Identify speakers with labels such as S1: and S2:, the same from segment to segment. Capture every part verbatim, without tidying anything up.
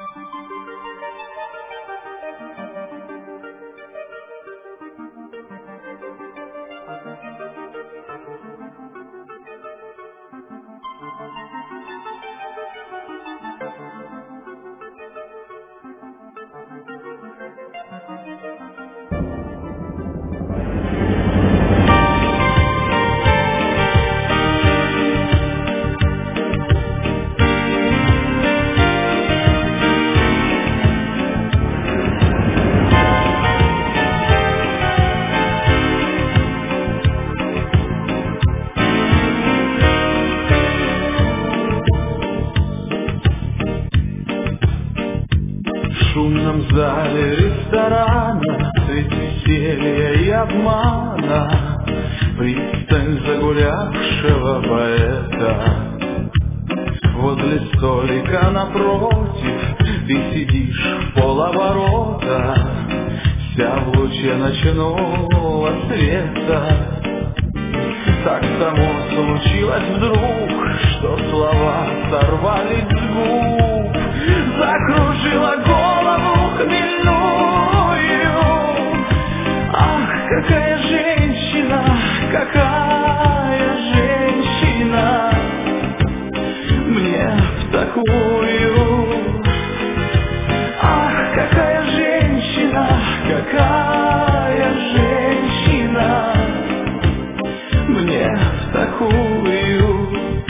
S1: В шумном зале ресторана цвет веселья и обмана, пристань загулявшего поэта. Возле столика напротив ты сидишь в полоборота, вся в луче ночного света. Так само случилось вдруг, что слова сорвались с губ, закружила голову хмельную. Ах, какая женщина, какая женщина, мне в такую. Ах, какая женщина, какая женщина, мне в такую.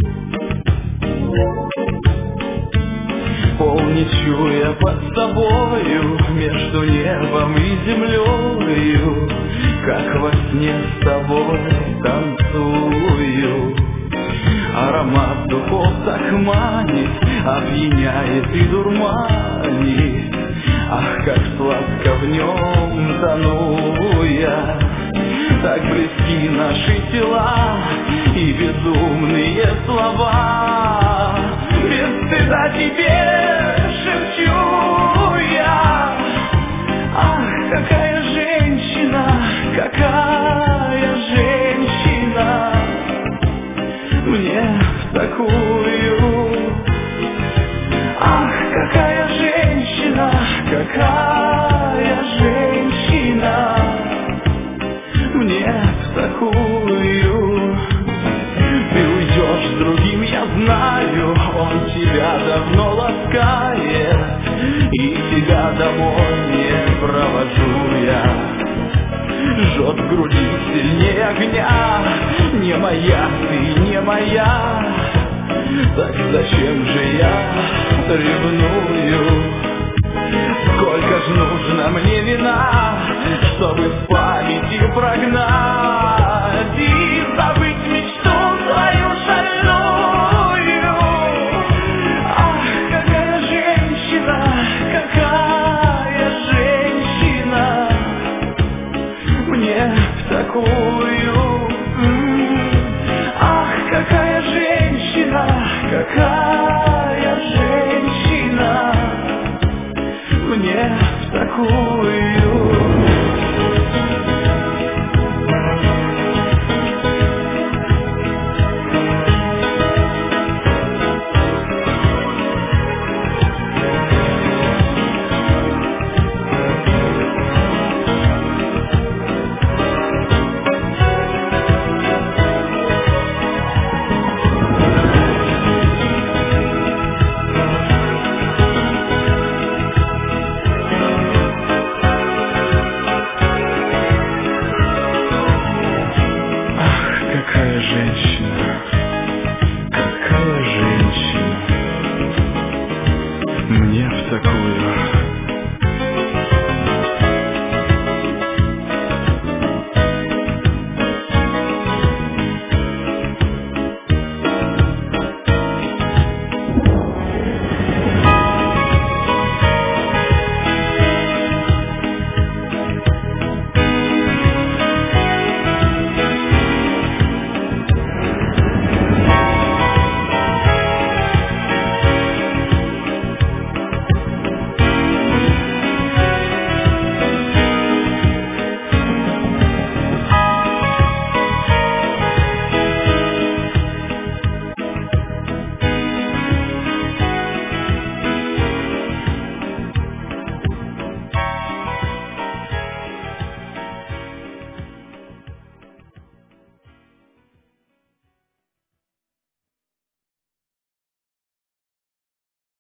S1: Полничу я под тобою, между небом и землею, как во сне с тобой танцую. Аромат духов так манит, опьяняет и дурманит. Ах, как сладко в нем тону я. Так близки наши тела и безумные слова. Без стыда тебе шепчу я. Ах, какая женщина, какая женщина, мне в такую. Ах, какая женщина, какая женщина, мне в такую. Ты уйдешь с другим, я знаю, он тебя давно ласкает, и тебя домой не провожу я. Жжет в груди сильнее огня, не моя ты, не моя. Так зачем же я ревную? Сколько ж нужно мне вина, чтобы в памяти прогнать и забыть мечту свою шальную. Ах, какая женщина, какая женщина, мне в такую. Ах, какая женщина, какая женщина, мне в такую. Какая женщина, какая женщина, мне в такую.